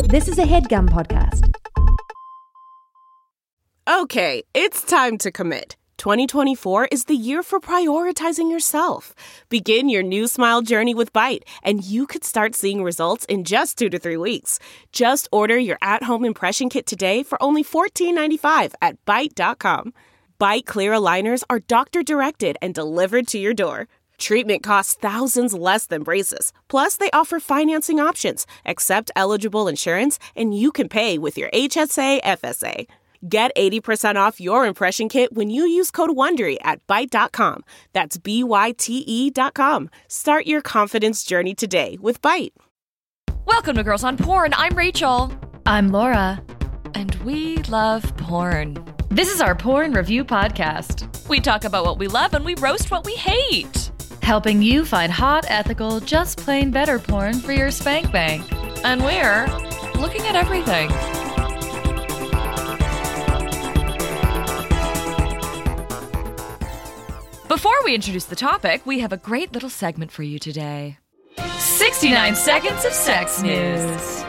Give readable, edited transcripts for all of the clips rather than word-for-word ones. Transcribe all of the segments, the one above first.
This is a HeadGum podcast. Okay, it's time to commit. 2024 is the year for prioritizing yourself. Begin your new smile journey with Byte, and you could start seeing results in just 2 to 3 weeks. Just order your at-home impression kit today for only $14.95 at Byte.com. Byte Clear aligners are doctor-directed and delivered to your door. Treatment costs thousands less than braces. Plus, they offer financing options, accept eligible insurance, and you can pay with your HSA, FSA. Get 80% off your impression kit when you use code WONDERY at Byte.com. That's BYTE.com. Start your confidence journey today with Byte. Welcome to Girls on Porn. I'm Rachel. I'm Laura. And we love porn. This is our porn review podcast. We talk about what we love and we roast what we hate. Helping you find hot, ethical, just plain better porn for your spank bank. And we're looking at everything. Before we introduce the topic, we have a great little segment for you today. 69 Seconds of Sex News.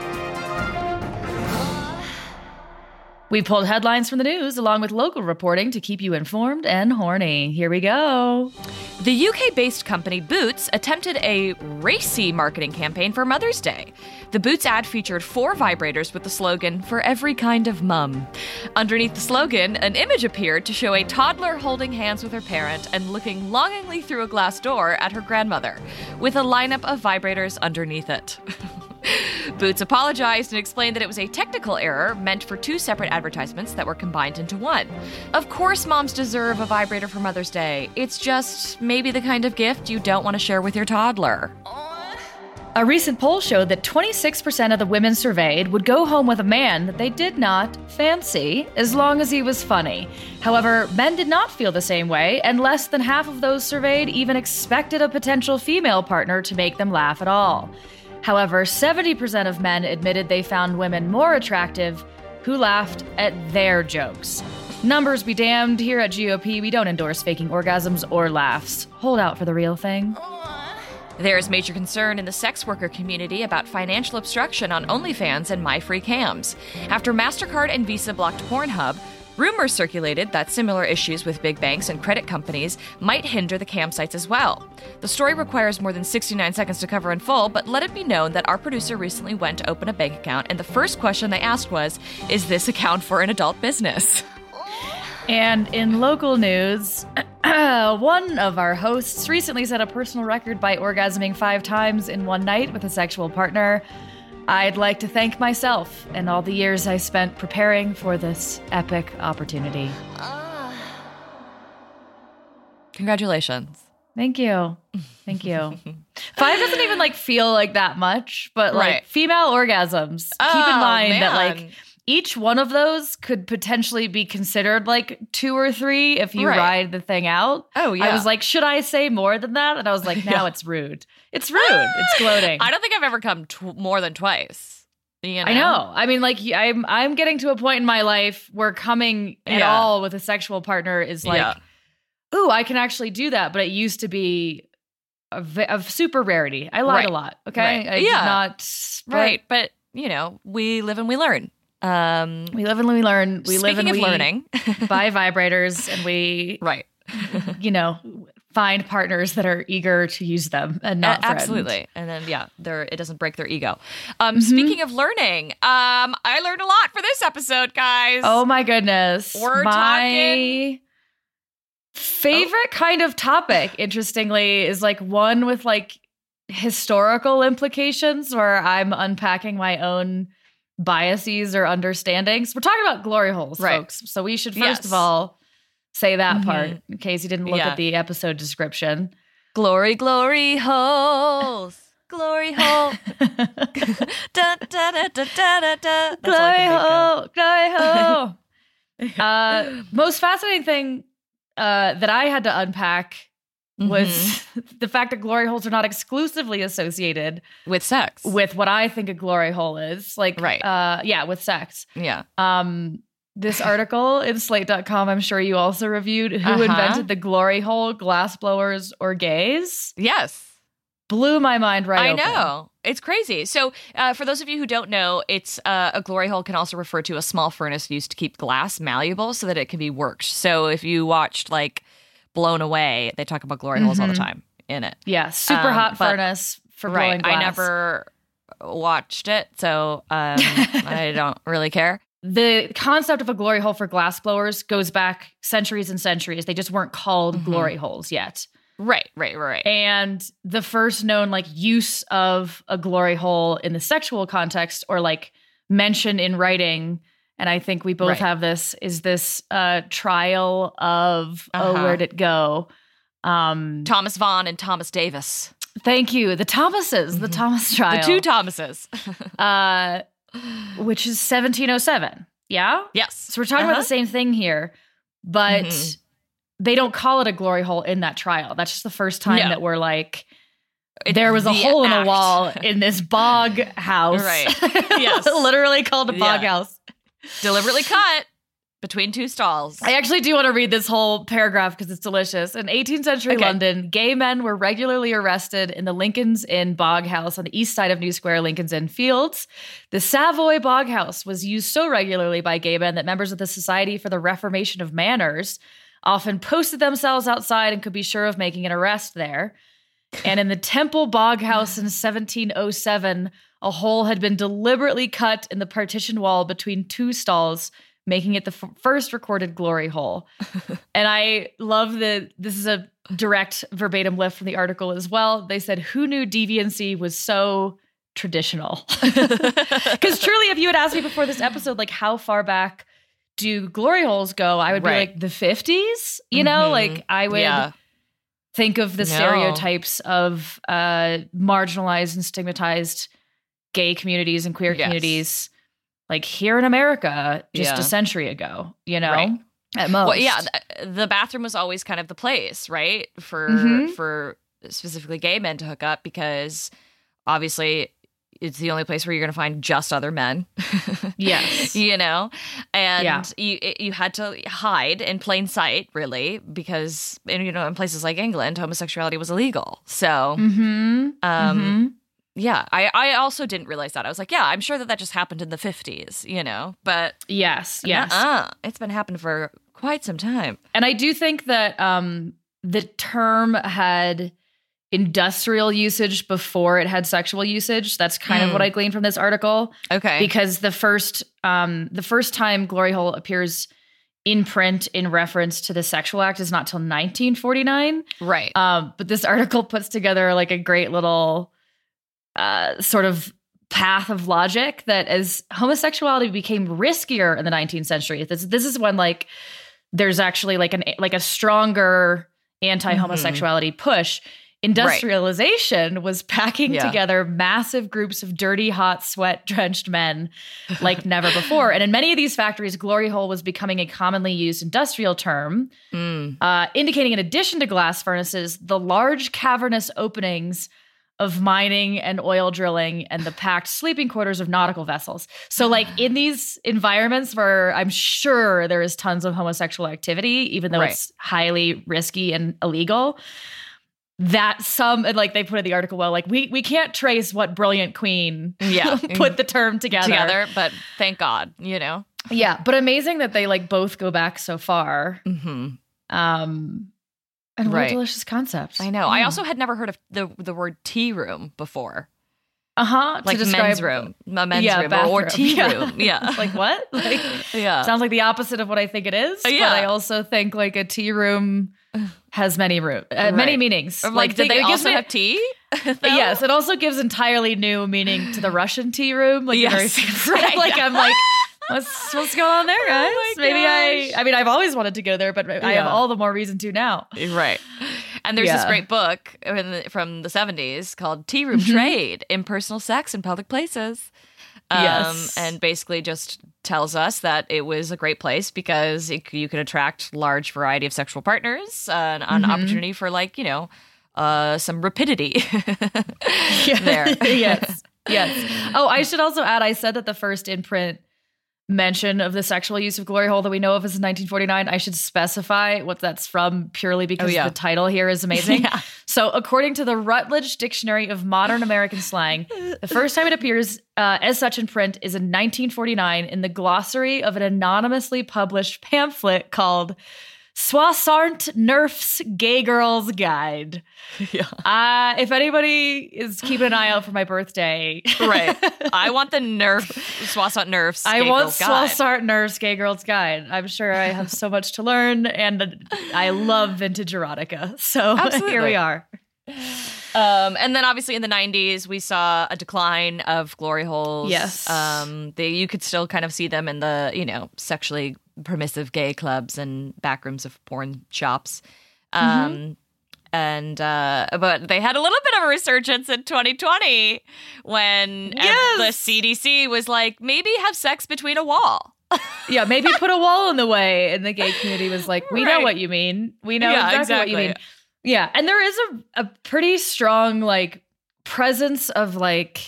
We pulled headlines from the news along with local reporting to keep you informed and horny. Here we go. The UK-based company Boots attempted a racy marketing campaign for Mother's Day. The Boots ad featured 4 vibrators with the slogan, "For every kind of mum." Underneath the slogan, an image appeared to show a toddler holding hands with her parent and looking longingly through a glass door at her grandmother, with a lineup of vibrators underneath it. Boots apologized and explained that it was a technical error meant for 2 separate advertisements that were combined into one. Of course, moms deserve a vibrator for Mother's Day. It's just maybe the kind of gift you don't want to share with your toddler. A recent poll showed that 26% of the women surveyed would go home with a man that they did not fancy as long as he was funny. However, men did not feel the same way, and less than half of those surveyed even expected a potential female partner to make them laugh at all. However, 70% of men admitted they found women more attractive who laughed at their jokes. Numbers be damned, here at GOP, we don't endorse faking orgasms or laughs. Hold out for the real thing. There's major concern in the sex worker community about financial obstruction on OnlyFans and MyFreeCams. After MasterCard and Visa blocked Pornhub, rumors circulated that similar issues with big banks and credit companies might hinder the cam sites as well. The story requires more than 69 seconds to cover in full, but let it be known that our producer recently went to open a bank account, and the first question they asked was, is this account for an adult business? And in local news, one of our hosts recently set a personal record by orgasming 5 times in one night with a sexual partner. I'd like to thank myself and all the years I spent preparing for this epic opportunity. Congratulations. Thank you. Thank you. 5 doesn't even feel like that much, but Right. female orgasms. Keep in mind man. that each one of those could potentially be considered 2 or 3 if you Right. ride the thing out. Oh, yeah. I was like, should I say more than that? And I was like, no, it's rude. It's rude. It's gloating. I don't think I've ever come more than twice. You know? I know. I mean, I'm getting to a point in my life where coming at all with a sexual partner is ooh, I can actually do that. But it used to be of super rarity. I lied a lot. Okay. Right. I did not. Right. But, we live and we learn. We live and we learn. We live and Speaking of we learning. buy vibrators and we, Right. find partners that are eager to use them and not threatened. Absolutely. And then, it doesn't break their ego. Speaking of learning, I learned a lot for this episode, guys. Oh my goodness. We're my talking favorite kind of topic, interestingly, is one with historical implications where I'm unpacking my own biases or understandings. We're talking about glory holes, folks. So we should first of all say that part in case you didn't look at the episode description. Glory, glory holes. Glory hole. Da, da, da, da, da, da. Glory hole. Glory hole. Most fascinating thing that I had to unpack was the fact that glory holes are not exclusively associated with sex. With what I think a glory hole is. With sex. Yeah. This article in Slate.com, I'm sure you also reviewed, who invented the glory hole, glass blowers or gays? Yes. blew my mind right I open. know. It's crazy. So for those of you who don't know, it's a glory hole can also refer to a small furnace used to keep glass malleable so that it can be worked. So if you watched like Blown Away, they talk about glory holes all the time in it. Yeah, super hot furnace for blowing glass. I never watched it, so I don't really care. The concept of a glory hole for glass blowers goes back centuries and centuries. They just weren't called glory holes yet. Right. And the first known like use of a glory hole in the sexual context or like mention in writing, and I think we both have this, is this trial of, where'd it go? Thomas Vaughan and Thomas Davis. Thank you. The Thomases, the Thomas trial. The two Thomases. Which is 1707. Yeah? Yes. So we're talking about the same thing here, but they don't call it a glory hole in that trial. That's just the first time that we're like, there was a hole in a wall in this bog house. Right. Yes. Literally called a bog house. Deliberately cut between two stalls. I actually do want to read this whole paragraph because it's delicious. In 18th century London, gay men were regularly arrested in the Lincoln's Inn bog house on the east side of New Square, Lincoln's Inn Fields. The Savoy bog house was used so regularly by gay men that members of the Society for the Reformation of Manners often posted themselves outside and could be sure of making an arrest there. And in the Temple bog house in 1707, a hole had been deliberately cut in the partition wall between two stalls, making it the first recorded glory hole. And I love that this is a direct verbatim lift from the article as well. They said, who knew deviancy was so traditional? Because truly, if you had asked me before this episode, like how far back do glory holes go? I would be like the 50s, you know, like I would think of the stereotypes of marginalized and stigmatized gay communities and queer communities, like here in America, just a century ago, you know, at most. Well, yeah, the bathroom was always kind of the place, right, for specifically gay men to hook up, because obviously it's the only place where you're going to find just other men. Yes. You know? And you had to hide in plain sight, really, because, you know, in places like England, homosexuality was illegal. So, yeah, I also didn't realize that. I was like, yeah, I'm sure that just happened in the 50s, you know? But yes. It's been happening for quite some time. And I do think that the term had industrial usage before it had sexual usage. That's kind of what I gleaned from this article. Okay. Because the first time glory hole appears in print in reference to the sexual act is not till 1949. Right. But this article puts together like a great little sort of path of logic that as homosexuality became riskier in the 19th century, this is when like there's actually like a stronger anti-homosexuality push. Industrialization was packing together massive groups of dirty, hot, sweat-drenched men like never before. And in many of these factories, glory hole was becoming a commonly used industrial term, indicating in addition to glass furnaces, the large cavernous openings of mining and oil drilling and the packed sleeping quarters of nautical vessels. So like in these environments where I'm sure there is tons of homosexual activity, even though it's highly risky and illegal, that and like they put in the article, well, like we can't trace what brilliant queen put the term together, but thank God, you know? Yeah. But amazing that they like both go back so far. And what a delicious concept. I know. Yeah. I also had never heard of the word tea room before. Like men's room. A men's room or tea room. Yeah. Like what? Like sounds like the opposite of what I think it is. But I also think like a tea room has many meanings. Like did they also have tea? Yes. It also gives entirely new meaning to the Russian tea room. Like I'm like, what's going on there, guys? I've always wanted to go there, but I have all the more reason to now. Right. And there's this great book from the 70s called Tea Room Trade, Impersonal Sex in Public Places. And basically just tells us that it was a great place because you could attract large variety of sexual partners, an opportunity for like, you know, some rapidity there. Yes. Oh, I should also add, I said that the first in-print mention of the sexual use of glory hole that we know of is in 1949, I should specify what that's from purely because the title here is amazing. Yeah. So according to the Routledge Dictionary of Modern American Slang, the first time it appears as such in print is in 1949 in the glossary of an anonymously published pamphlet called Soissart Nerf's Gay Girl's Guide. Yeah. If anybody is keeping an eye out for my birthday. Right. I want the Soissart Nerf's Gay Girl's Guide. Soissart Nerf's Gay Girl's Guide. I'm sure I have so much to learn, and I love vintage erotica. So here we are. And then obviously in the 90s, we saw a decline of glory holes. Yes. You could still kind of see them in the, sexually permissive gay clubs and backrooms of porn shops. But they had a little bit of a resurgence in 2020 when the CDC was like, maybe have sex between a wall. Yeah, maybe put a wall in the way. And the gay community was like, we know what you mean. We know exactly what you mean. Yeah, and there is a pretty strong, presence of,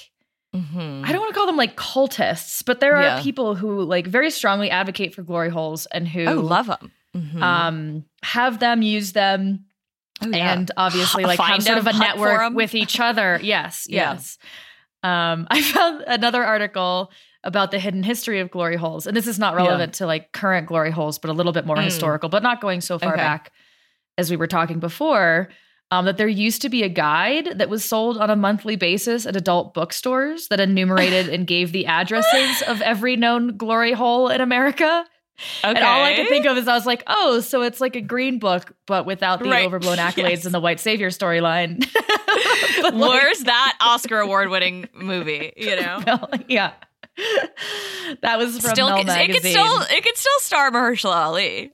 I don't want to call them, cultists, but there are people who, very strongly advocate for glory holes and who... love them. Mm-hmm. Have them, use them, and obviously, have sort of a network with each other. Yes. I found another article about the hidden history of glory holes, and this is not relevant to, current glory holes, but a little bit more historical, but not going so far back as we were talking before, that there used to be a guide that was sold on a monthly basis at adult bookstores that enumerated and gave the addresses of every known glory hole in America. Okay. And all I could think of is I was like, oh, so it's like a green book, but without the overblown accolades and the white savior storyline. Where's that Oscar award-winning movie, Well, yeah. That was from Mel Magazine. It could still star Mahershala Ali.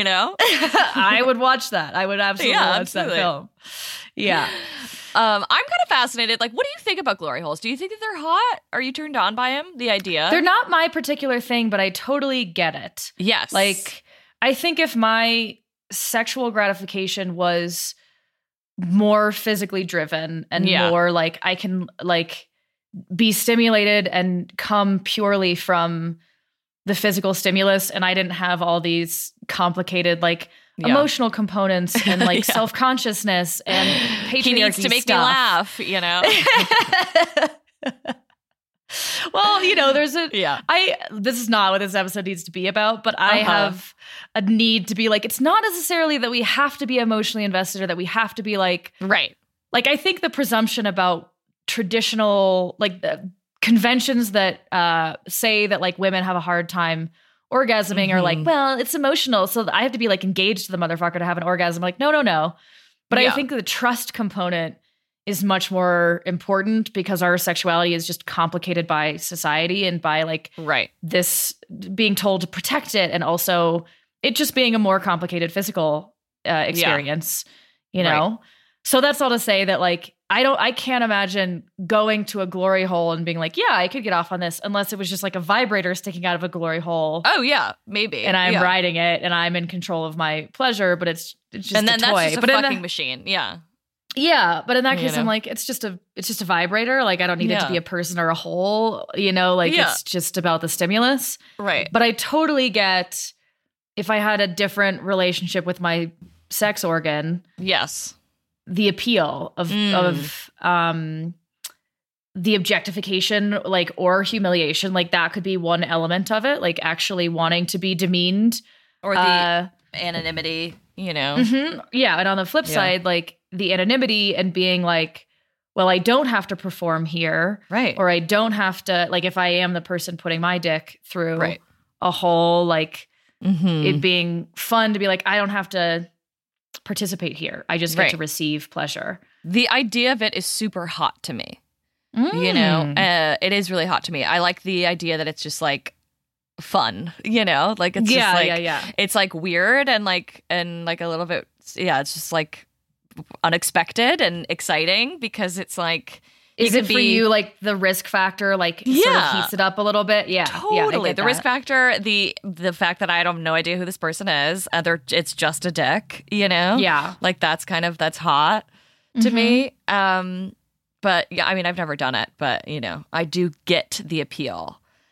I would watch that. I would absolutely watch that film. Yeah. I'm kind of fascinated. What do you think about glory holes? Do you think that they're hot? Are you turned on by them? The idea? They're not my particular thing, but I totally get it. Yes. I think if my sexual gratification was more physically driven and more I can be stimulated and come purely from the physical stimulus, and I didn't have all these complicated emotional components and self-consciousness and patriarchy. He needs to make me laugh, Well, there's this is not what this episode needs to be about, but I have a need to be it's not necessarily that we have to be emotionally invested or that we have to be right. I think the presumption about traditional the conventions that say that women have a hard time orgasming are well, it's emotional, so I have to be engaged to the motherfucker to have an orgasm. No. But I think the trust component is much more important because our sexuality is just complicated by society and by this being told to protect it, and also it just being a more complicated physical experience, you know? Right. So that's all to say that I can't imagine going to a glory hole and being I could get off on this, unless it was just a vibrator sticking out of a glory hole. Oh yeah, maybe. And I'm riding it and I'm in control of my pleasure, but it's just and then a toy. That's just a fucking machine. Yeah. Yeah, but in that case, I'm it's just a vibrator. I don't need it to be a person or a hole. It's just about the stimulus. Right. But I totally get if I had a different relationship with my sex organ. Yes. The appeal of the objectification, or humiliation, that could be one element of it, actually wanting to be demeaned, or the anonymity, Mm-hmm. Yeah, and on the flip side, the anonymity and being well, I don't have to perform here, right? Or I don't have to if I am the person putting my dick through a hole, it being fun to be I don't have to participate here. I just get to receive pleasure. The idea of it is super hot to me. It is really hot to me. I like the idea that it's just fun, it's just it's weird and a little bit, it's just unexpected and exciting because it's Is it for you the risk factor sort of heats it up a little bit? Yeah, totally. The risk factor, the fact that I have no idea who this person is, it's just a dick, Yeah, that's hot to me. But yeah, I mean, I've never done it, but I do get the appeal.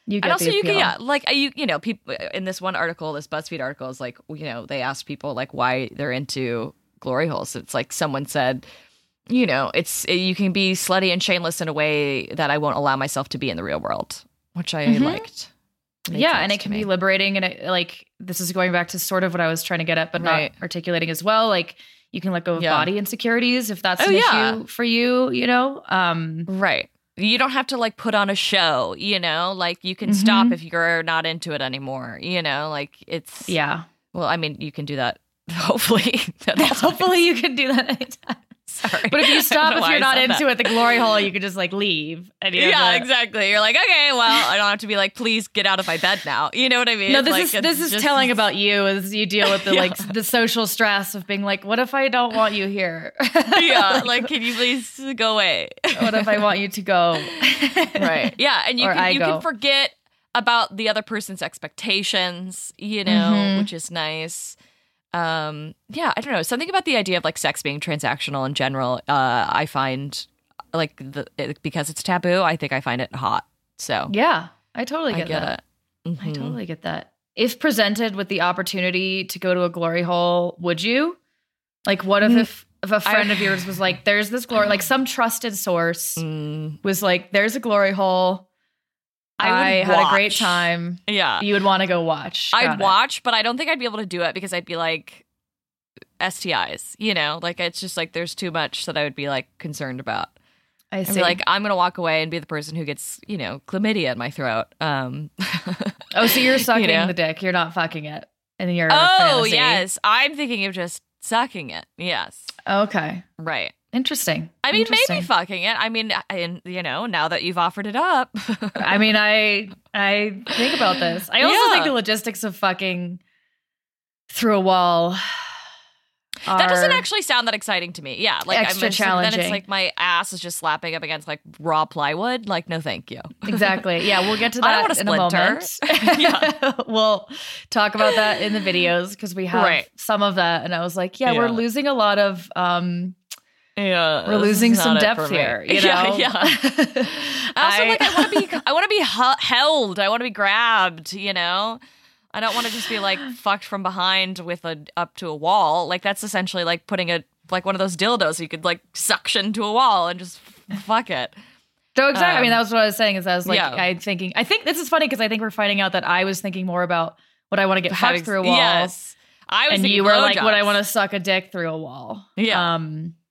You get and also the you can, appeal. like you know, people in this one article, this BuzzFeed article is like, you know, they asked people like why they're into glory holes. It's like someone said, you know, you can be slutty and shameless in a way that I won't allow myself to be in the real world, which I liked. Yeah, and it can be liberating, and it, like, this is going back to sort of what I was trying to get at, but not articulating as well. Like, you can let go of body insecurities if that's an issue for you, you know? Right. You don't have to, like, put on a show, you know? Like, you can stop if you're not into it anymore, you know? Like, it's... Yeah. Well, I mean, you can do that, hopefully. Hopefully you can do that anytime. Sorry. But if you stop, if you're not into it, the glory hole, you could just like leave. And exactly. You're like, okay, well, I don't have to be like, please get out of my bed now. You know what I mean? No, this is just telling about you as you deal with the like the social stress of being like, what if I don't want you here? Like, can you please go away? What if I want you to go? Right. Yeah, and you can forget about the other person's expectations, you know, which is nice. I don't know, something about the idea of like sex being transactional in general, I find like because it's taboo, I think I find it hot. So yeah, I totally get that. I totally get that. If presented with the opportunity to go to a glory hole, would you? Like, what if a friend of yours was like, there's this glory, like some trusted source was like, there's a glory hole, I had a great time. Yeah. You would want to go watch. I'd watch, but I don't think I'd be able to do it because I'd be like, STIs, you know? Like, it's just like, there's too much that I would be like concerned about. I see. I'd be like, I'm going to walk away and be the person who gets, you know, chlamydia in my throat. Oh, so you're sucking the dick. You're not fucking it. And you're fantasy. Yes. I'm thinking of just sucking it. Yes. Okay. Right. Interesting. I mean, maybe fucking it. I mean, you know, now that you've offered it up. I mean, I think about this. I also think the logistics of fucking through a wall that doesn't actually sound that exciting to me. Yeah, like extra challenging. Then it's like my ass is just slapping up against like raw plywood. Like, no, thank you. Exactly. Yeah, we'll get to that in a moment. Yeah, we'll talk about that in the videos because we have some of that. And I was like, we're losing a lot of. We're losing some depth here, you know? Yeah. Also, like, I want to be held. I want to be grabbed, you know? I don't want to just be, like, fucked from behind with up to a wall. Like, that's essentially like putting like one of those dildos so you could, like, suction to a wall and just fuck it. So exactly. I mean, that was what I was saying is I was like, I think this is funny because I think we're finding out that I was thinking more about what I want to get fucked through a wall. Yes. I was and you were like, what I want to suck a dick through a wall. Yeah.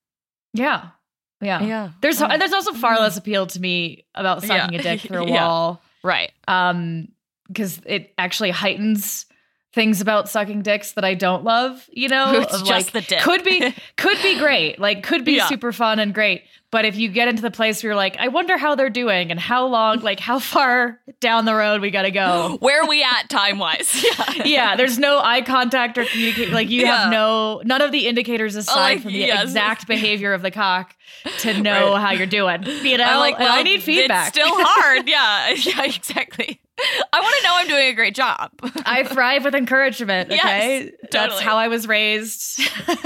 Yeah. There's also far less appeal to me about sucking a dick through a wall. Right. Because it actually heightens things about sucking dicks that I don't love, you know? It's just the dick. Could be great. Like, could be super fun and great. But if you get into the place where you're like, I wonder how they're doing and how long, like how far down the road we got to go. Where are we at time-wise? Yeah, there's no eye contact or communication. Like, you have none of the indicators aside from the exact behavior of the cock to know how you're doing. You know? I'm like, well, I need feedback. It's still hard. Yeah, exactly. I want to know I'm doing a great job. I thrive with encouragement, okay? Yes, totally. That's how I was raised.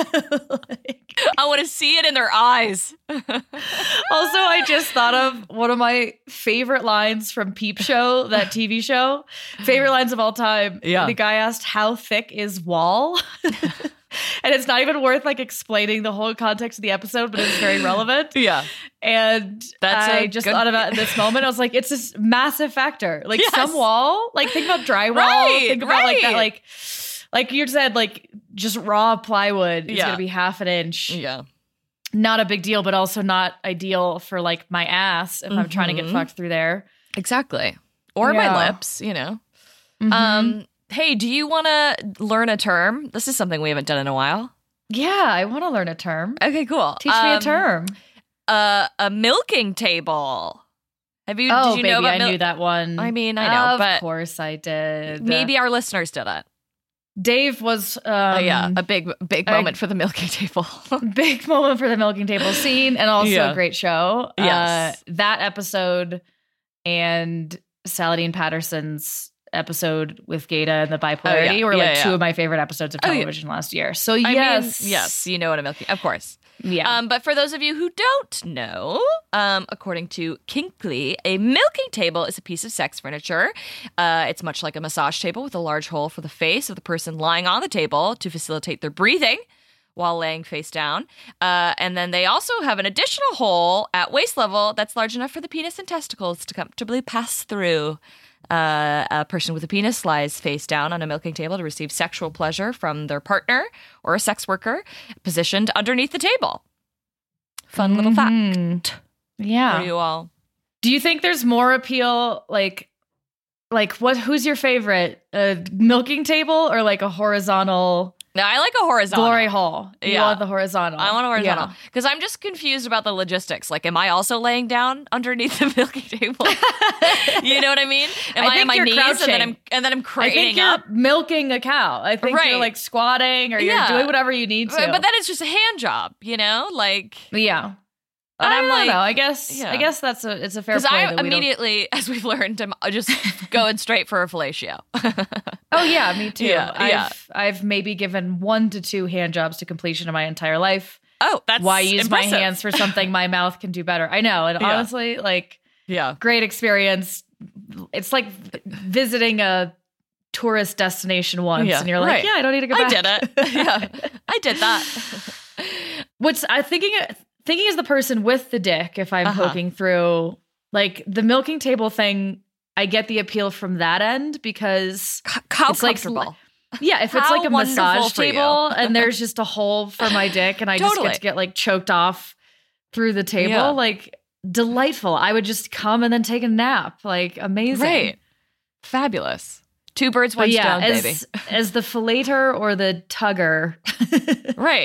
I want to see it in their eyes. Also, I just thought of one of my favorite lines from Peep Show, that TV show. Favorite lines of all time. Yeah. The guy asked, how thick is wall? And it's not even worth like explaining the whole context of the episode, but it's very relevant. Yeah. And I just thought about it in this moment. I was like, it's this massive factor. Like some wall, like think about drywall. Think about like that, like you said, like just raw plywood is going to be half an inch. Yeah. Not a big deal, but also not ideal for like my ass if I'm trying to get fucked through there. Exactly. Or my lips, you know. Hey, do you want to learn a term? This is something we haven't done in a while. Yeah, I want to learn a term. Okay, cool. Teach me a term. A milking table. Did you baby, know about I knew that one. I mean, I know, but of course I did. Maybe our listeners did it. Dave was a big moment for the milking table. Big moment for the milking table scene, and also a great show. Yes. That episode and Saladin Patterson's episode with Gata and the bipolarity were like two of my favorite episodes of television last year. So yes, I mean, yes, you know what a milking, of course. Yeah. But for those of you who don't know, according to Kinkley, a milking table is a piece of sex furniture. It's much like a massage table with a large hole for the face of the person lying on the table to facilitate their breathing while laying face down. And then they also have an additional hole at waist level that's large enough for the penis and testicles to comfortably pass through. A person with a penis lies face down on a milking table to receive sexual pleasure from their partner or a sex worker positioned underneath the table. Fun little fact. Yeah. For you all. Do you think there's more appeal, like who's your favorite? A milking table or like a horizontal? No, I like a horizontal. Glory hole. You want the horizontal. I want a horizontal. Because I'm just confused about the logistics. Like, am I also laying down underneath the milking table? You know what I mean? Am I on my knees crouching. and then I'm craning I think up? you're milking a cow. I think you're like squatting or you're doing whatever you need to. But then it's just a hand job, you know? Like, yeah. And I'm like, know. I guess it's a fair point. Because I immediately, as we've learned, I'm just going straight for a fellatio. Oh yeah, me too. Yeah, I've maybe given 1 to 2 hand jobs to completion in my entire life. Oh, that's why use impressive. my hands for something my mouth can do better. I know, and honestly, great experience. It's like visiting a tourist destination once, and you're like, I don't need to go back. I did it. Yeah, I did that. What's I thinking as the person with the dick, if I'm poking through, like the milking table thing, I get the appeal from that end because how it's comfortable. If it's like a massage table and there's just a hole for my dick and I just get to get like choked off through the table, like delightful. I would just come and then take a nap. Like amazing. Right. Fabulous. 2 birds, 1 stone, baby. As the fellator or the tugger. Right.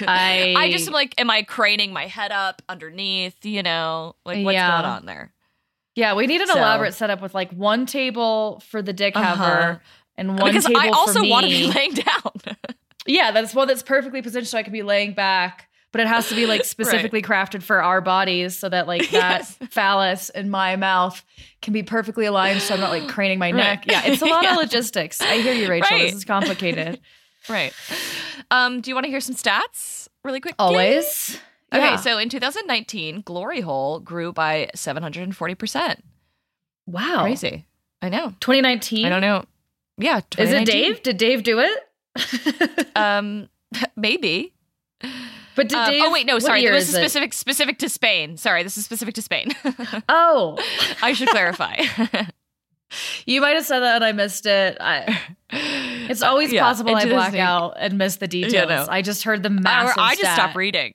I just am like, am I craning my head up underneath? You know, like what's going on there? Yeah, we need an elaborate setup with like 1 table for the dick haver and 1 because table for me. I also want to be laying down. Yeah, that's one that's perfectly positioned so I can be laying back. But it has to be like specifically crafted for our bodies so that like that phallus in my mouth can be perfectly aligned so I'm not like craning my neck. Yeah, it's a lot of logistics. I hear you, Rachel. This is complicated. Right. Do you want to hear some stats really quick? Always. Okay, so in 2019, Glory Hole grew by 740%. Wow. Crazy. I know. 2019? I don't know. Yeah, 2019. Is it Dave? Did Dave do it? Maybe. But did Dave? Oh wait, no, sorry. This is it? specific to Spain. Sorry, this is specific to Spain. Oh, I should clarify. You might have said that and I missed it. It's always possible I black out and miss the details. Yeah, no. I just heard the massive I just stat. stopped reading.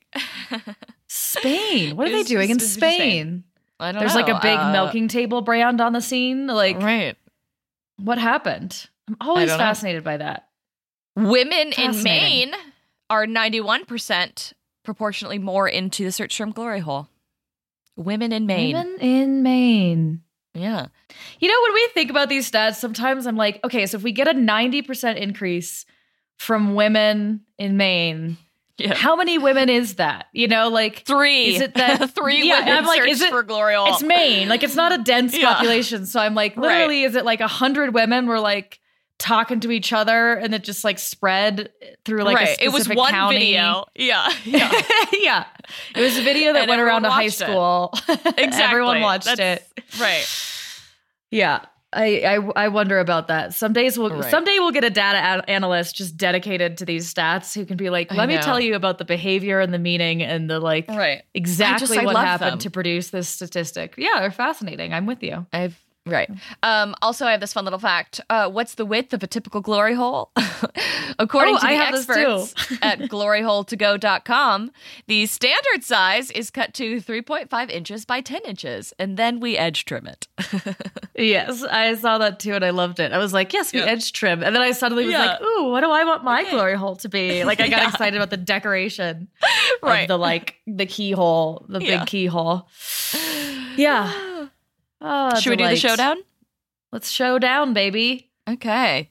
Spain. What are they doing in Spain? I don't know. There's like a big milking table brand on the scene. Like, what happened? I'm always fascinated by that. Women in Maine are 91% proportionately more into the search term glory hole. Women in Maine. Women in Maine. Yeah. You know, when we think about these stats, sometimes I'm like, okay, so if we get a 90% increase from women in Maine, how many women is that? You know, like 3. Is it that 3 women I'm like, search for glory hole? It's Maine. Like, it's not a dense population. So I'm like, literally, is it like 100 women were like talking to each other and it just like spread through like a specific it was one county. Video. Yeah. Yeah. It was a video that went around to high school. Exactly. Everyone watched it. Right. Yeah. I wonder about that. Someday we'll get a data analyst just dedicated to these stats who can be like, let me tell you about the behavior and the meaning and the like exactly what happened to produce this statistic. Yeah, they're fascinating. I'm with you. Also, I have this fun little fact. What's the width of a typical glory hole? According to the experts at gloryhole2go.com, the standard size is cut to 3.5 inches by 10 inches, and then we edge trim it. Yes, I saw that too, and I loved it. I was like, yes, we edge trim. And then I suddenly was like, ooh, what do I want my glory hole to be? Like, I got excited about the decoration of the keyhole, the big keyhole. Yeah. Oh, should we do the showdown? Let's show down, baby. Okay.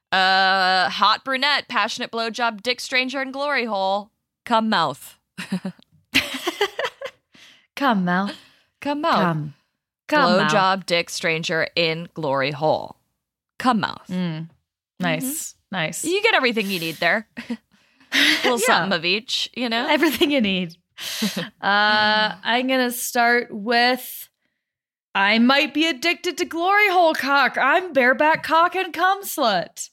Hot brunette, passionate blowjob, dick stranger, and glory hole. Come mouth. Come mouth. Come mouth. Blowjob, dick stranger in glory hole. Come mouth. Nice. Nice. You get everything you need there. A little something of each, you know? Everything you need. I'm going to start with, I might be addicted to glory hole cock. I'm bareback cock and cum slut.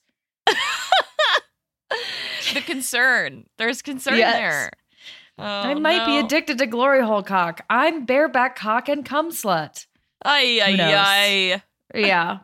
The concern. There's concern Yes. there. Oh, I might be addicted to glory hole cock. I'm bareback cock and cum slut. Ay, Who knows? ay, Yeah.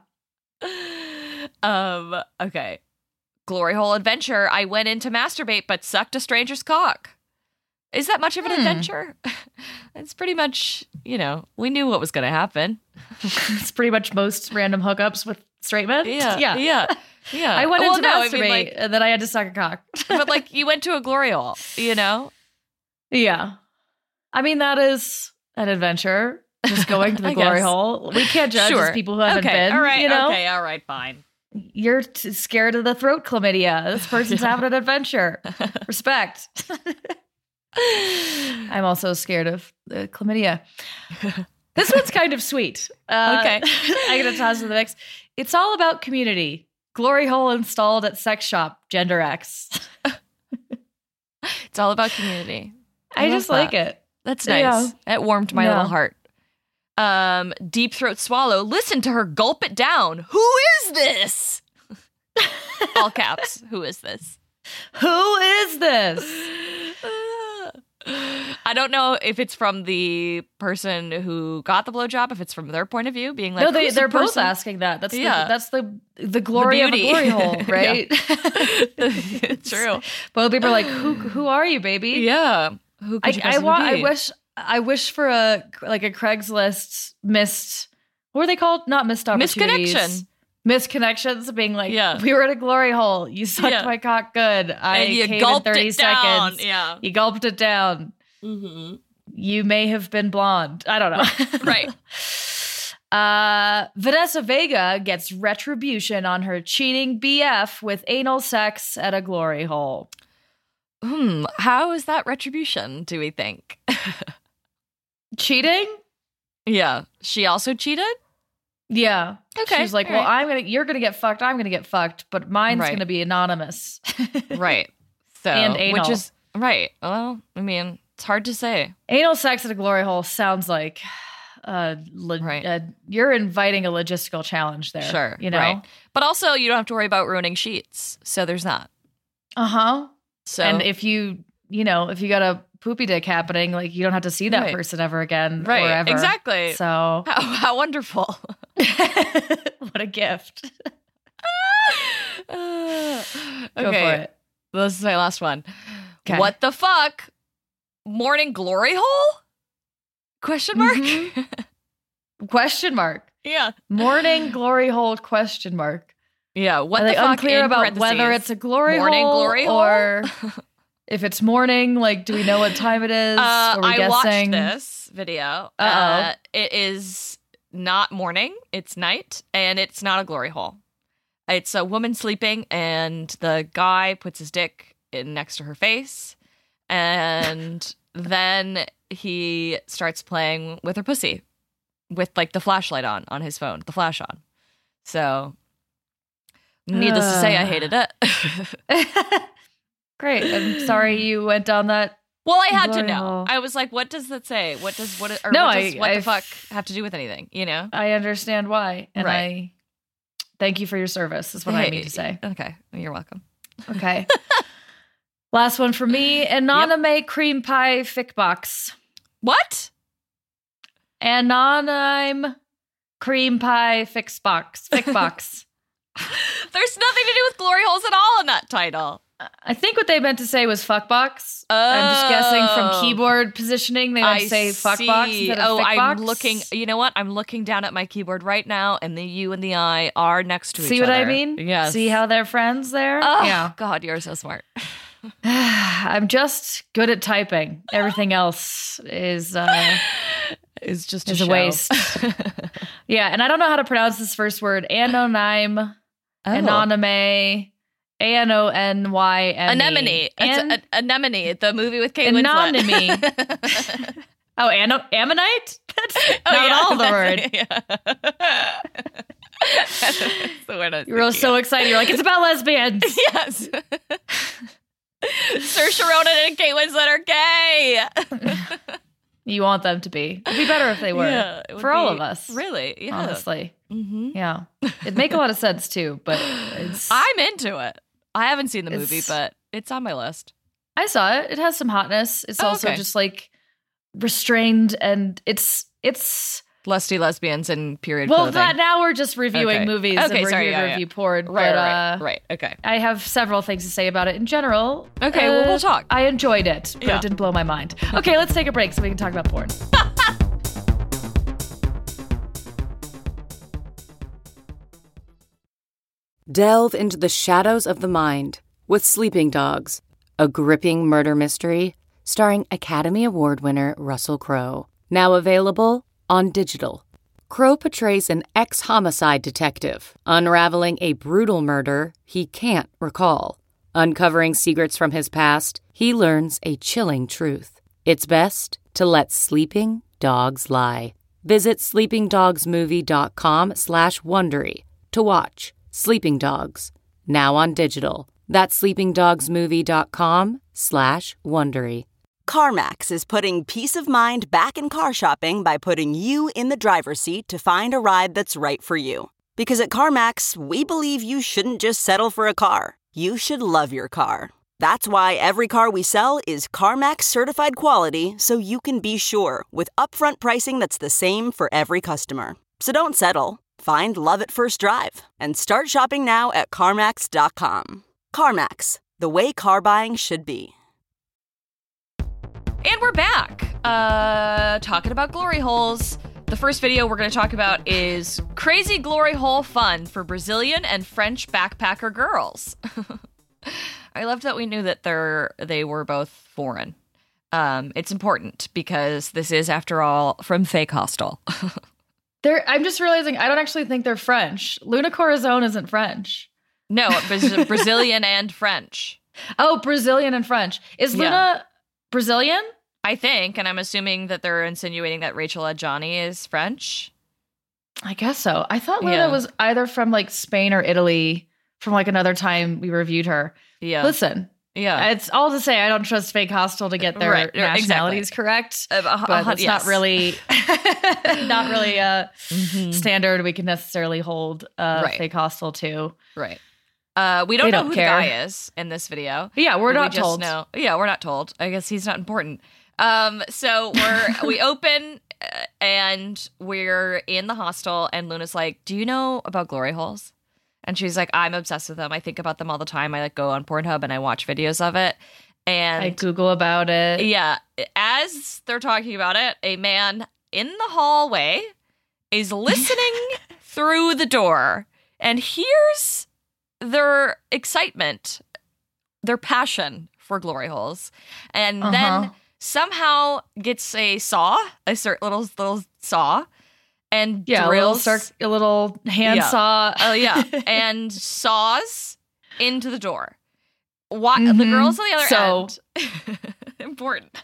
ay. Okay. Glory hole adventure. I went in to masturbate, but sucked a stranger's cock. Is that much of an adventure? It's pretty much, you know, we knew what was going to happen. It's pretty much most random hookups with straight men. Yeah. I went in to masturbate, I mean, like, and then I had to suck a cock. but like you went to a glory hole, you know? Yeah. I mean, that is an adventure. Just going to the I glory guess. hole. We can't judge as people who haven't okay, been. all right, you know? okay, all right, fine. You're scared of the throat chlamydia. This person's having an adventure. Respect. I'm also scared of the chlamydia. This one's kind of sweet. Okay. I'm going to toss to the mix. It's all about community. Glory hole installed at sex shop, Gender X. It's all about community. I love just like that. it. That's nice. Yeah. It warmed my Yeah. little heart. Deep throat swallow. Listen to her gulp it down. Who is this? All caps. Who is this? Who is this? I don't know if it's from the person who got the blowjob, if it's from their point of view, being like, No, who's the they're both person? asking that. That's Yeah. the glory of a beauty. glory hole, right? It's true. Both people are like, who are you, baby? Yeah. Who could you possibly be? I wish for a Craigslist missed. What were they called? Not missed opportunities. Misconnection. Misconnections, being like, Yeah. we were at a glory hole. You sucked Yeah. my cock good. I And you came gulped in 30 it down. seconds. Yeah. You gulped it down. Mm-hmm. You may have been blonde. I don't know. Right. Vanessa Vega gets retribution on her cheating BF with anal sex at a glory hole. How is that retribution, do we think? Cheating? Yeah. She also cheated? Yeah. Okay, She's like, all well, right. you're gonna get fucked. I'm gonna get fucked, but mine's Right. gonna be anonymous. Right. So, And anal. which is right. Well, I mean, it's hard to say. Anal sex at a glory hole sounds like Right. You're inviting a logistical challenge there. Sure. You know? Right. But also, you don't have to worry about ruining sheets. So there's that. Uh-huh. So And if you got a poopy dick happening, like you don't have to see that Right. person ever again. Right. Or ever. Exactly. So How wonderful. what a gift. Okay. Go for it. This is my last one. 'Kay. What the fuck? Morning glory hole? Question mark? Question mark. Yeah. Morning glory hole question mark. Yeah. What Are the they fuck? unclear in about whether parentheses? it's a glory Morning hole glory hole? or if it's morning, like do we know what time it is? Are we I guessing? watched this video. Uh-oh. It is not morning. It's night, and it's not a glory hole. It's a woman sleeping, and the guy puts his dick in next to her face, and then he starts playing with her pussy, with like the flashlight on his phone, the flash on. So, needless to say, I hated it. Great. I'm sorry you went down that. Well, I had to Glory know. hole. I was like, what does that say? What does what the I- fuck have to do with anything? You know? I understand why. And Right. I thank you for your service, is what I mean to say. Okay, you're welcome. Okay. Last one for me. Anonyme cream pie fic box. What? Anonyme cream pie fix box. Fic box. There's nothing to do with glory holes at all in that title. I think what they meant to say was fuck box. I'm just guessing from Oh. keyboard positioning. They meant to say fuck box see. instead of fic I'm box. looking. You know what? I'm looking down at my keyboard right now, and the U and the I are next to each other. See what I mean? Yes. See how they're friends there? Oh, Yeah. God, you're so smart. I'm just good at typing. Everything else is It's just a waste. Yeah, and I don't know how to pronounce this first word. Anonyme, anonyme, ANONYME. Anemone. It's Anemone, the movie with Kate Winslet. Anonymy. Oh, ammonite? That's Oh, not yeah, all the that's- word. Yeah. That's the word I was You were thinking so of. excited. You're like, it's about lesbians. Yes. Saoirse Ronan and Kate Winslet are gay. You want them to be. It'd be better if they were. Yeah, for all of us. Really? Yeah. Honestly. Yeah. It'd make a lot of sense too, but I'm into it. I haven't seen the movie, but it's on my list. I saw it. It has some hotness. It's also just like restrained, and it's lusty lesbians and period well, clothing. Now we're just reviewing movies and we're here to review porn. Right. Okay. I have several things to say about it in general. Okay, well, we'll talk. I enjoyed it, but it didn't blow my mind. Okay, let's take a break so we can talk about porn. Delve into the shadows of the mind with Sleeping Dogs, a gripping murder mystery starring Academy Award winner Russell Crowe. Now available on digital. Crowe portrays an ex-homicide detective unraveling a brutal murder he can't recall. Uncovering secrets from his past, he learns a chilling truth. It's best to let sleeping dogs lie. Visit sleepingdogsmovie.com/Wondery to watch Sleeping Dogs, now on digital. That's sleepingdogsmovie.com/Wondery. CarMax is putting peace of mind back in car shopping by putting you in the driver's seat to find a ride that's right for you. Because at CarMax, we believe you shouldn't just settle for a car. You should love your car. That's why every car we sell is CarMax certified quality, so you can be sure with upfront pricing that's the same for every customer. So don't settle. Find love at first drive and start shopping now at CarMax.com. CarMax, the way car buying should be. And we're back, talking about glory holes. The first video we're going to talk about is crazy glory hole fun for Brazilian and French backpacker girls. I loved that we knew that they were both foreign. It's important because this is, after all, from Fake Hostel. I'm just realizing I don't actually think they're French. Luna Corazon isn't French. No, Brazilian and French. Oh, Brazilian and French. Is Luna Brazilian? I think, and I'm assuming that they're insinuating that Rachel Adjani is French. I guess so. I thought Luna was either from like Spain or Italy from like another time we reviewed her. Yeah. Listen. Yeah. It's all to say I don't trust Fake Hostel to get their nationalities correct. But it's not really a standard we can necessarily hold Fake Hostel to. Right. We don't know who the guy is in this video. Yeah, we're not told. We're not told. I guess he's not important. So we open and we're in the hostel, and Luna's like, "Do you know about glory holes?" And she's like, "I'm obsessed with them. I think about them all the time. I like go on Pornhub and I watch videos of it. And I Google about it." Yeah. As they're talking about it, a man in the hallway is listening through the door and hears their excitement, their passion for glory holes, and then somehow gets a saw, a little saw, and drills a little hand saw. Oh yeah, and saws into the door. The girls on the other end. Important.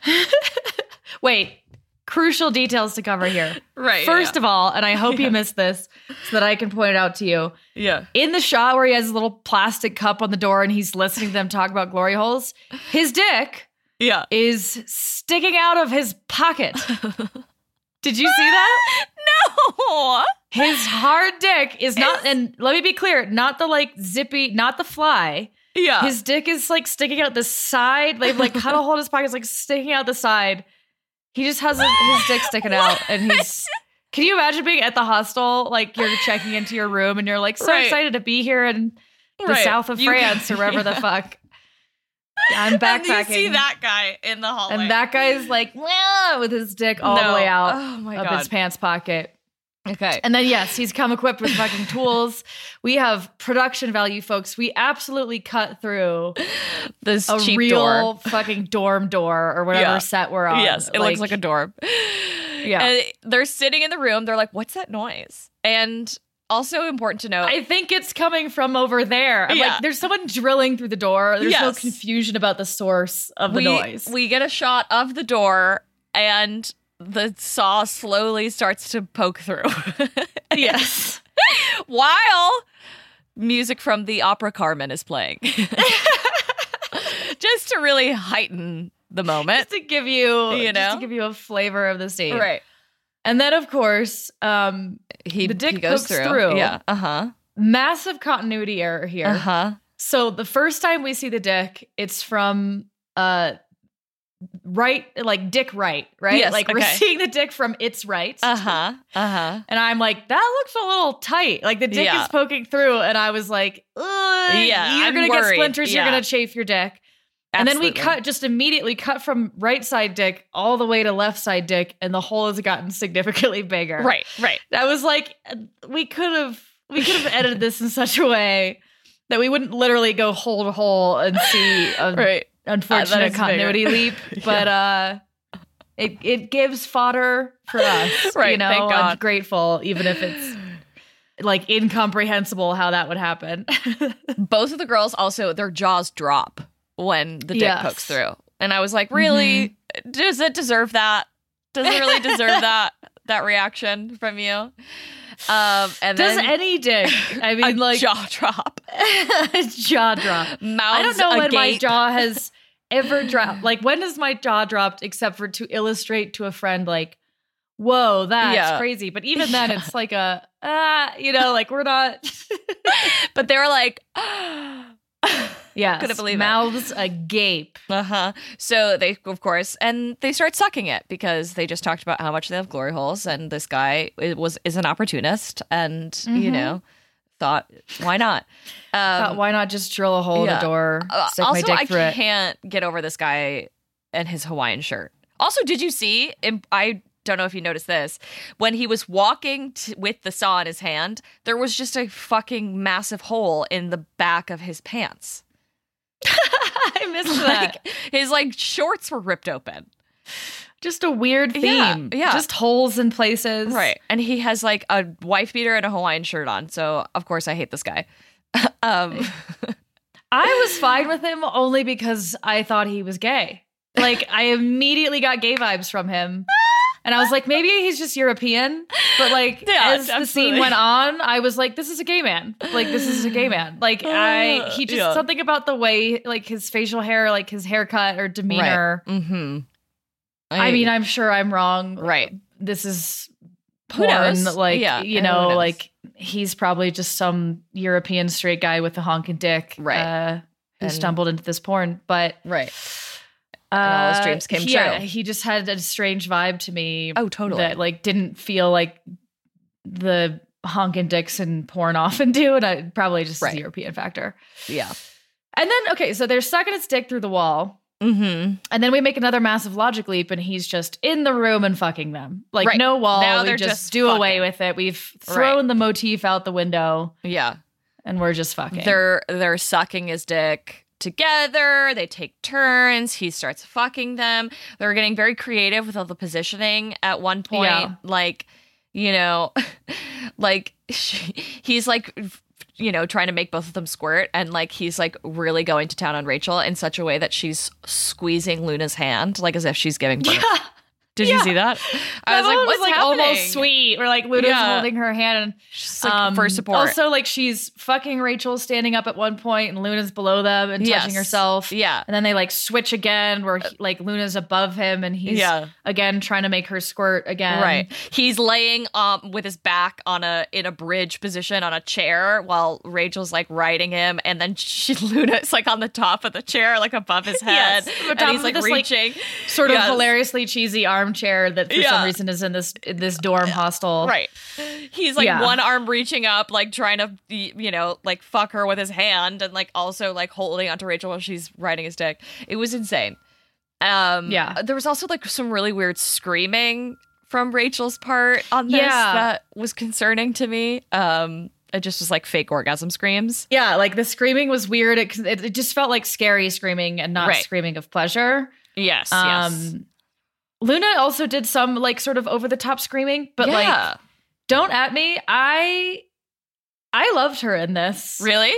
Wait. Crucial details to cover here. Right. First of all, and I hope you missed this so that I can point it out to you. Yeah. In the shot where he has a little plastic cup on the door and he's listening to them talk about glory holes, his dick is sticking out of his pocket. Did you see that? No. His hard dick is not, and let me be clear, not the like zippy, not the fly. Yeah. His dick is like sticking out the side. They've like cut a hole in his pocket. It's like sticking out the side. He just has his dick sticking out, and he's. Can you imagine being at the hostel, like you're checking into your room, and you're like so excited to be here in the south of France or wherever the fuck. I'm backpacking. And you see that guy in the hallway, and that guy's like with his dick all the way out of his pants pocket. Okay. And then, yes, he's come equipped with fucking tools. We have production value, folks. We absolutely cut through this a cheap real door. Fucking dorm door or whatever set we're on. Yes, it looks like a dorm. Yeah. And they're sitting in the room. They're like, what's that noise? And also important to note, I think it's coming from over there. I'm like, there's someone drilling through the door. There's no confusion about the source of the noise. We get a shot of the door, and the saw slowly starts to poke through. Yes. While music from the opera Carmen is playing. Just just to really heighten the moment. Just to give you, You know? just to give you a flavor of the scene. Right. And then, of course, the dick goes pokes through. Yeah. Uh-huh. Massive continuity error here. Uh-huh. So the first time we see the dick, it's from right, like dick right? Yes, like we're okay. seeing the dick from its right. Uh-huh. Uh-huh. And I'm like, that looks a little tight. Like the dick Yeah. is poking through, and I was like, Yeah, you're I'm gonna get worried. splinters, Yeah. you're gonna chafe your dick. And then we immediately cut from right side dick all the way to left side dick, and the hole has gotten significantly bigger. Right. I was like, we could have edited this in such a way that we wouldn't literally go hole to hole and see a unfortunate it's continuity leap, but it gives fodder for us. Right, You know, thank God. I'm grateful, even if it's like incomprehensible how that would happen. Both of the girls also, their jaws drop when the dick Yes. pokes through. And I was like, really? Does it deserve that? Does it really deserve that reaction from you? And Does then any dick? I mean, like jaw drop. jaw drop. Mouths I don't know when my agape. jaw has ever dropped. Like, when has my jaw dropped except for to illustrate to a friend, like, whoa, that's Yeah. crazy. But even then, it's like like we're not. But they were like, Yes, Couldn't believe it. mouths agape. uh-huh. So they, of course, and they start sucking it because they just talked about how much they have glory holes, and this guy is an opportunist, and you know, thought, why not? Why not just drill a hole in yeah. a door, stick Also, my dick I through it? can't get over this guy and his Hawaiian shirt. Also, did you see? I don't know if you noticed this. When he was walking with the saw in his hand, there was just a fucking massive hole in the back of his pants. I missed that. Like his shorts were ripped open. Just a weird Yeah, theme. yeah. Just holes in places. Right. And he has like a wife beater and a Hawaiian shirt on. So of course I hate this guy. I was fine with him only because I thought he was gay. Like, I immediately got gay vibes from him. And I was like, maybe he's just European. But like, Yeah, as the scene absolutely. went on, I was like, this is a gay man. Like, this is a gay man. Like, he just, Yeah. something about the way, like his facial hair, like his haircut or demeanor. Right. Mm-hmm. I mean, I'm sure I'm wrong. right. This is Who porn. knows? Like, Yeah, you who know, knows? like he's probably just some European straight guy with a honking dick. Right. Who And- stumbled into this porn. But Right. all his dreams came yeah, true. he just had a strange vibe to me. Oh, totally. That like didn't feel like the honking dicks and porn often do, and I probably just Right. the European factor. Yeah. And then okay, so they're sucking its dick through the wall, Mm-hmm. and then we make another massive logic leap, and he's just in the room and fucking them. Like Right. no wall, Now we they're just just do away fucking. with it. We've thrown Right. the motif out the window, Yeah. and we're just fucking. They're sucking his dick together. They take turns. He starts fucking them. They're getting very creative with all the positioning at one point. Yeah. Like, you know, like he's like, you know, trying to make both of them squirt. And like, he's like really going to town on Rachel in such a way that she's squeezing Luna's hand, like as if she's giving birth. Yeah. Did you see that? I was like, what's like happening? almost sweet. Where like Luna's Yeah. holding her hand and Just like for support. Also, like she's fucking Rachel standing up at one point, and Luna's below them and touching Yes. herself. Yeah. and then they like switch again, where like Luna's above him, and he's again trying to make her squirt again. Right. He's laying with his back in a bridge position on a chair while Rachel's like riding him, and then Luna's like on the top of the chair, like above his head. Yes, on and top he's of like this, like, reaching. Sort of Yes. hilariously cheesy armchair that for some reason is in this dorm hostel. Right. He's like Yeah. one arm reaching up, like trying to, you know, like fuck her with his hand, and like also like holding onto Rachel while she's riding his dick. It was insane. Yeah. There was also like some really weird screaming from Rachel's part on this Yeah. that was concerning to me. It just was like fake orgasm screams. Yeah, like the screaming was weird. It just felt like scary screaming and not Right. screaming of pleasure. Yes. Yes. Luna also did some like sort of over the top screaming, but like don't at me. I loved her in this. Really?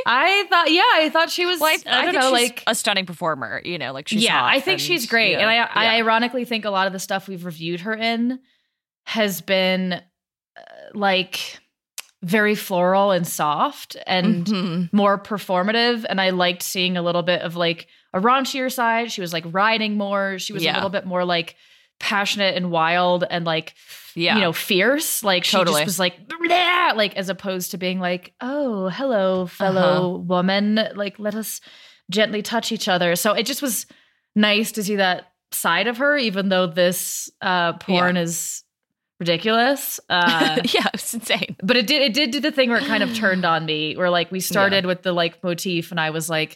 I thought she was. Well, I don't think know, she's like a stunning performer. You know, like she's yeah. hot I think and- she's great, yeah, and I yeah. ironically think a lot of the stuff we've reviewed her in has been like very floral and soft and more performative. And I liked seeing a little bit of like a raunchier side. She was like riding more. She was a little bit more like passionate and wild and like, you know, fierce. Like she just was like, bleh, like as opposed to being like, oh, hello, fellow woman. Like, let us gently touch each other. So it just was nice to see that side of her, even though this porn is ridiculous. It's insane. But it did do the thing where it kind of turned on me, where like we started with the like motif and I was like,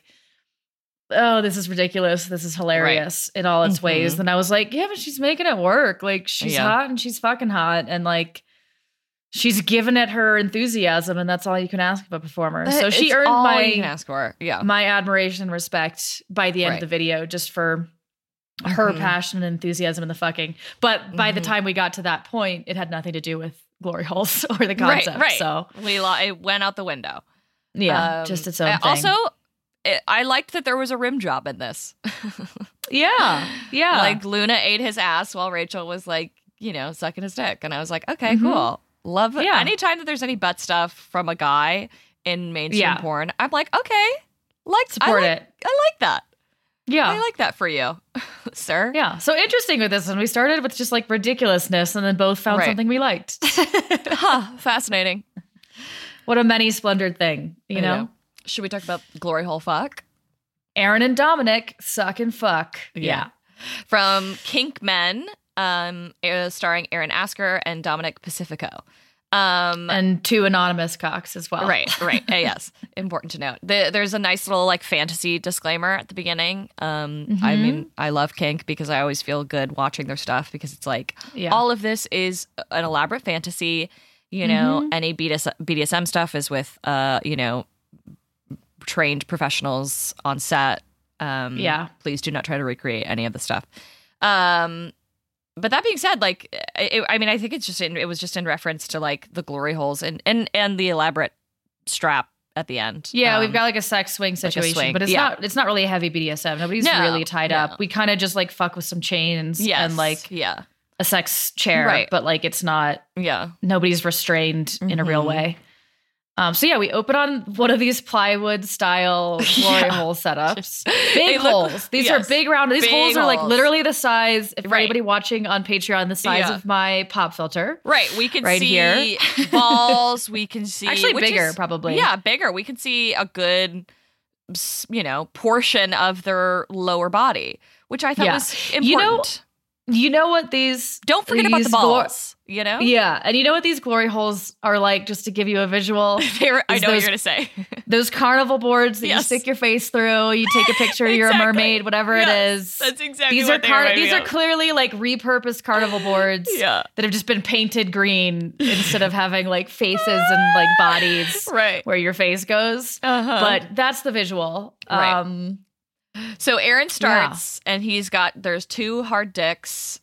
oh, this is ridiculous. This is hilarious in all its ways. Then I was like, yeah, but she's making it work. Like she's hot and she's fucking hot. And like, she's given it her enthusiasm, and that's all you can ask of a performer. So she earned all you can ask for. My admiration and respect by the end of the video, just for her passion and enthusiasm in the fucking. But by the time we got to that point, it had nothing to do with glory holes or the concept. Right. So it went out the window. Yeah, just its own thing. Also, I liked that there was a rim job in this. Yeah. Like Luna ate his ass while Rachel was like, you know, sucking his dick. And I was like, okay, cool. Love it. Anytime that there's any butt stuff from a guy in mainstream porn, I'm like, okay, support it. I like that. Yeah. I like that for you, sir. Yeah. So interesting with this one. We started with just like ridiculousness and then both found something we liked. Fascinating. What a many splendored thing, you know? Should we talk about glory hole fuck? Aaron and Dominic suck and fuck. Yeah. From Kink Men, starring Aaron Asker and Dominic Pacifico. And 2 anonymous cocks as well. Right. Yes. Important to note. There's a nice little like fantasy disclaimer at the beginning. I mean, I love kink because I always feel good watching their stuff because it's like all of this is an elaborate fantasy. You know, any BDSM stuff is with, you know, trained professionals on set. Please do not try to recreate any of the stuff. But that being said, like, I mean, I think it was just in reference to like the glory holes and the elaborate strap at the end. Yeah, we've got like a sex swing situation, but it's not really a heavy BDSM. Nobody's really tied up. We kind of just like fuck with some chains and like a sex chair, but like it's not. Yeah, nobody's restrained in a real way. So we open on one of these plywood style glory hole setups. Big holes. These are big round. These holes are like literally the size, if anybody watching on Patreon, the size of my pop filter. Right. We can see here. Balls. We can see. Actually bigger, probably. Yeah, bigger. We can see a good, you know, portion of their lower body, which I thought was important. You know what these... Don't forget about the balls, you know? Yeah. And you know what these glory holes are like, just to give you a visual? I know what you're going to say. Those carnival boards that you stick your face through, you take a picture, you're a mermaid, whatever it is. That's exactly what these are clearly like repurposed carnival boards that have just been painted green instead of having like faces and like bodies where your face goes. But that's the visual. Right. So Aaron starts and there's 2 hard dicks,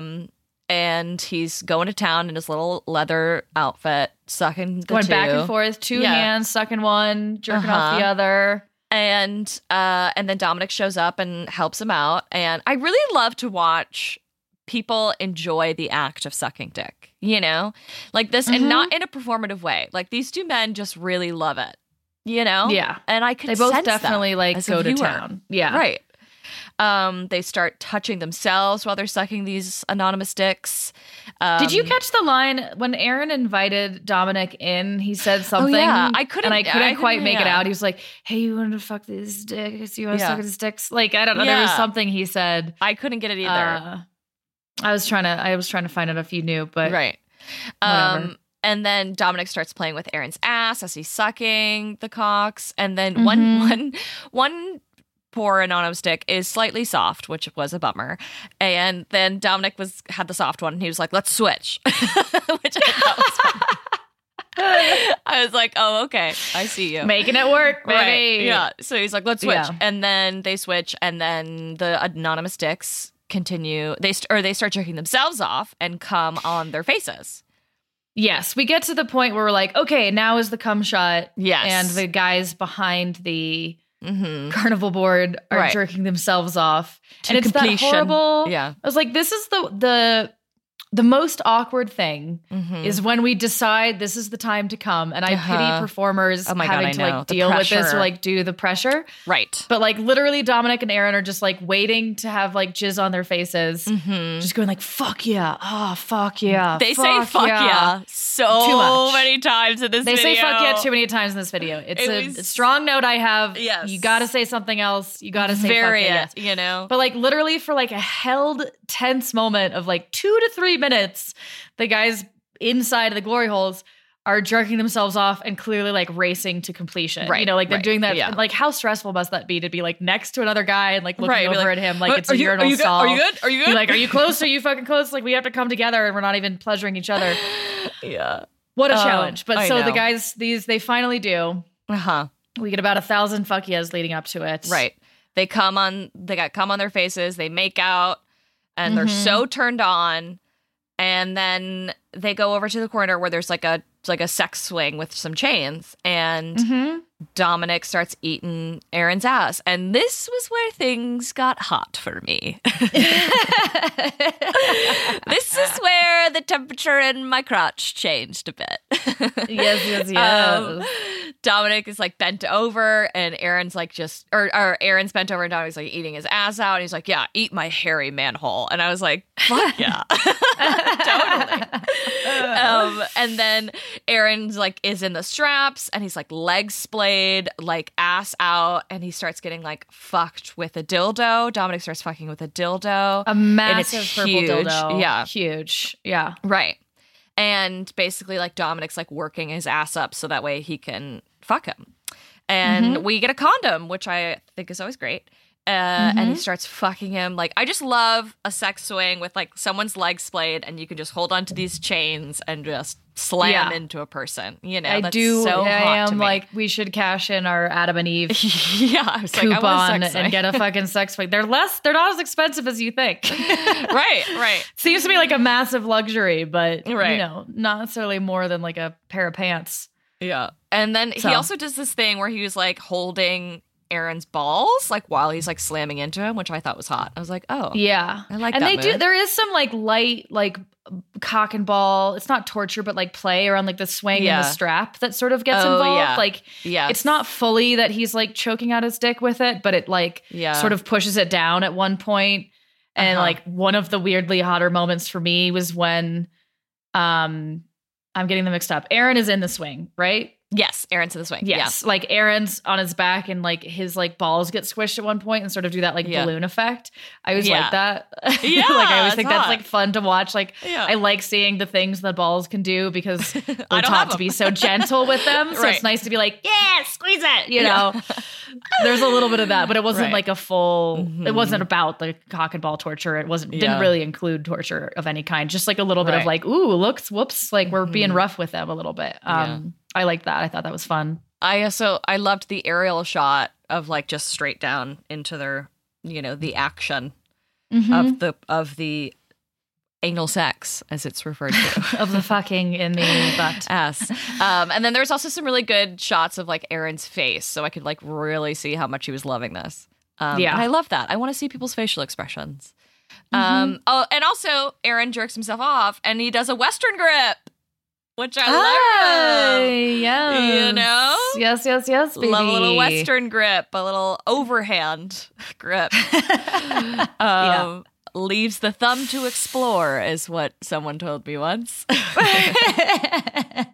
and he's going to town in his little leather outfit, sucking going back and forth, 2 hands, sucking one, jerking off the other. And then Dominic shows up and helps him out. And I really love to watch people enjoy the act of sucking dick, you know, like this, and not in a performative way. Like these 2 men just really love it. You know? Yeah. And I could They both definitely like go to town. Yeah. Right. They start touching themselves while they're sucking these anonymous dicks. Did you catch the line when Aaron invited Dominic in? He said something. Oh, yeah. I couldn't quite make it out. He was like, hey, you want to fuck these dicks? You want to suck these dicks? Like, I don't know. There was something he said. I couldn't get it either. I was trying to find out if you knew, but whatever. And then Dominic starts playing with Aaron's ass as he's sucking the cocks. And then one poor anonymous dick is slightly soft, which was a bummer. And then Dominic had the soft one, and he was like, let's switch. Which I thought was funny. I was like, oh, okay. I see you. Making it work, baby. Right. Yeah. So he's like, let's switch. Yeah. And then they switch, and then the anonymous dicks continue. They start jerking themselves off and come on their faces. Yes, we get to the point where we're like, okay, now is the cum shot. Yes. And the guys behind the carnival board are jerking themselves off. To and it's completion. that horrible. Yeah. I was like, this is the The most awkward thing is when we decide this is the time to come, and I pity performers having to like deal with this or like do the pressure. Right. But like literally Dominic and Aaron are just like waiting to have like jizz on their faces, just going like, fuck yeah. Oh, fuck yeah. They say fuck yeah so many times in this video. They say fuck yeah too many times in this video. It's a strong note I have. Yes. You got to say something else. You got to say Vary fuck yeah. it, you know? But like literally for like a held tense moment of like 2 to 3 minutes, the guys inside of the glory holes are jerking themselves off and clearly like racing to completion. Right, You know, like they're doing that. yeah. And, like how stressful must that be to be like next to another guy and like looking Right, be over like, at him like it's a are you urinal good? stall. Are you good? Are you good? Be like, are you close? Are you fucking close? Like we have to come together and we're not even pleasuring each other. Yeah. What a challenge. But I so the know. guys, they finally do. We get about 1,000 fuck yes leading up to it. Right. They got cum on their faces, they make out, and they're so turned on. And then they go over to the corner where there's like a sex swing with some chains, and Dominic starts eating Aaron's ass. And this was where things got hot for me. This is where the temperature in my crotch changed a bit. Yes. Dominic is like bent over, and Aaron's like or Aaron's bent over, and Dominic's like eating his ass out. And he's like, yeah, eat my hairy manhole. And I was like, fuck yeah. Totally. And then Aaron's like is in the straps, and he's like legs splayed, like ass out, and he starts getting like fucked with a dildo. Dominic starts fucking with a dildo. A massive and it's purple huge. dildo. Yeah. Huge. Yeah. Right. And basically like Dominic's like working his ass up so that way he can fuck him. And we get a condom, which I think is always great. And he starts fucking him. Like, I just love a sex swing with like someone's legs splayed, and you can just hold onto these chains and just slam into a person. You know, that's so I hot am to me. like, we should cash in our Adam and Eve yeah, I was like, I want a coupon sex swing. and get a fucking sex swing. They're not as expensive as you think. right. Seems to be like a massive luxury, but Right. you know, not necessarily more than like a pair of pants. Yeah. And then he also does this thing where he was like holding Aaron's balls like while he's like slamming into him, which I thought was hot. I was like, oh Yeah. I like and that they do move. there is some like light like cock and ball. It's not torture, but like play around like the swing and the strap that sort of gets involved. Yeah. Like it's not fully that he's like choking out his dick with it, but it like sort of pushes it down at one point. And like one of the weirdly hotter moments for me was when I'm getting them mixed up. Aaron is in the swing, right? Yes, Aaron's in the swing. Yes. Like Aaron's on his back and like his like balls get squished at one point and sort of do that like balloon effect. I always like that. Yeah, like I always think it's that's hot. like fun to watch. Like I like seeing the things that balls can do because we're taught to be so gentle with them. So it's nice to be like, yeah, squeeze it. You know, there's a little bit of that, but it wasn't like a full, it wasn't about the cock and ball torture. It didn't really include torture of any kind. Just like a little bit of like, ooh, looks, whoops. Like we're being rough with them a little bit. I like that. I thought that was fun. I loved the aerial shot of like just straight down into their, you know, the action of the anal sex, as it's referred to. Of the fucking in the butt. Ass. And then there's also some really good shots of like Aaron's face, so I could like really see how much he was loving this. And I love that. I want to see people's facial expressions. And also Aaron jerks himself off and he does a Western grip, which I love. Yes. You know? Yes, baby. Love a little Western grip, a little overhand grip. Leaves the thumb to explore, is what someone told me once. Brilliant.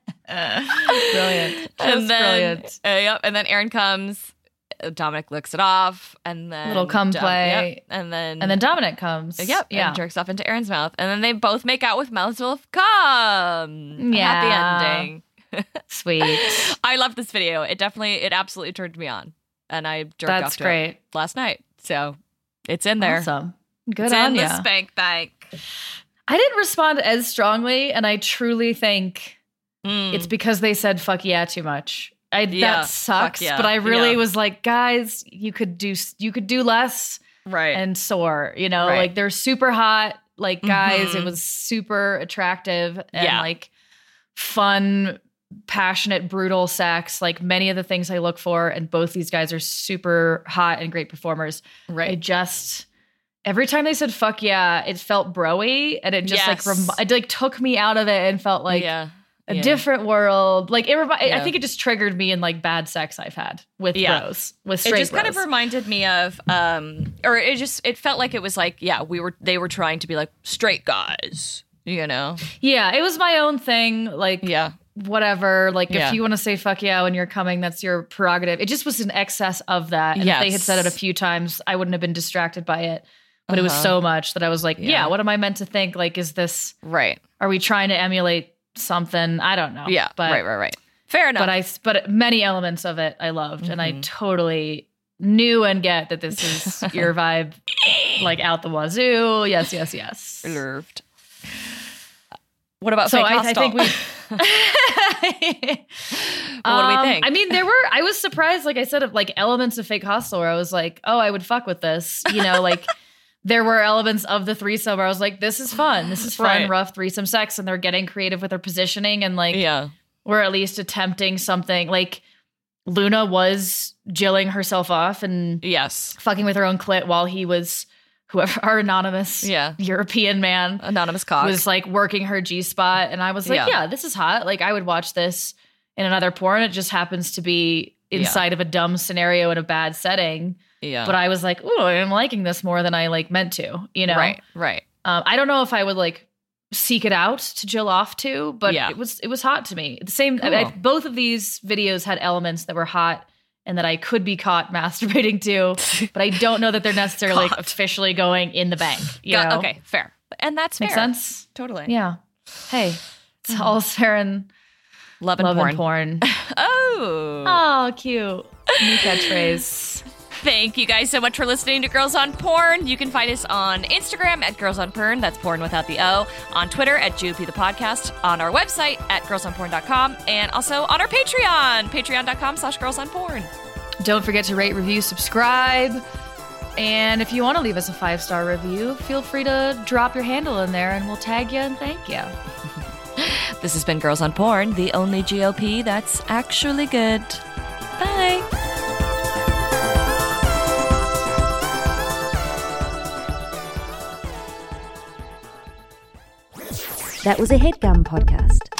And then, brilliant. And then Aaron comes. Dominic licks it off, and then Little cum play. and then Dominic comes. and jerks off into Aaron's mouth, and then they both make out with mouths full of cum. Happy ending. Sweet. I love this video. It absolutely turned me on, and I jerked That's off to great. it last night. So it's in there. Awesome. Good It's on in you. the spank bank. I didn't respond as strongly, and I truly think it's because they said "fuck yeah" too much. That sucks, fuck yeah. but I really was like, guys, you could do less, Right. and soar. You know, Right. like they're super hot, like guys. It was super attractive and like fun, passionate, brutal sex. Like many of the things I look for, and both these guys are super hot and great performers. Right. I just every time they said fuck yeah, it felt bro-y, and it just it took me out of it and felt like a different world. Like I think it just triggered me in like bad sex I've had with bros, with straight bros. It just kind of reminded me of, or it felt like it was like, they were trying to be like straight guys, you know? Yeah, it was my own thing. Like, whatever. Like, if you want to say fuck yeah when you're coming, that's your prerogative. It just was an excess of that. And if they had said it a few times, I wouldn't have been distracted by it. But it was so much that I was like, what am I meant to think? Like, is this right? Are we trying to emulate something? I don't know. Yeah, but, right. Fair enough. But many elements of it I loved, and I totally knew and get that this is your vibe, like out the wazoo. Yes. Loved. What about fake hostile? I think we. What do we think? I mean, I was surprised, like I said, of like elements of fake hostile where I was like, oh, I would fuck with this, you know, like. There were elements of the threesome where I was like, this is fun. This is fun, rough threesome sex. And they're getting creative with their positioning. And like, we're at least attempting something. Like, Luna was jilling herself off and fucking with her own clit while he was, whoever, our anonymous European man. Anonymous cock. Was like working her G-spot. And I was like, this is hot. Like, I would watch this in another porn. It just happens to be inside of a dumb scenario in a bad setting. Yeah. But I was like, ooh, I'm liking this more than I like meant to, you know? Right. I don't know if I would like seek it out to jill off to, but it was hot to me. The same, cool. Both of these videos had elements that were hot and that I could be caught masturbating to, but I don't know that they're necessarily like officially going in the bank. You know? Okay, fair. And that's fair. Makes sense? Totally. Yeah. Hey, it's all fair in love and porn. Oh, cute. New catchphrase. Thank you guys so much for listening to Girls on Porn. You can find us on Instagram at Girls on Porn. That's porn without the O. On Twitter at GOP the podcast. On our website at girlsonporn.com. And also on our Patreon, patreon.com/girlsonporn. Don't forget to rate, review, subscribe. And if you want to leave us a 5-star review, feel free to drop your handle in there and we'll tag you and thank you. This has been Girls on Porn, the only GOP that's actually good. Bye. That was a HeadGum podcast.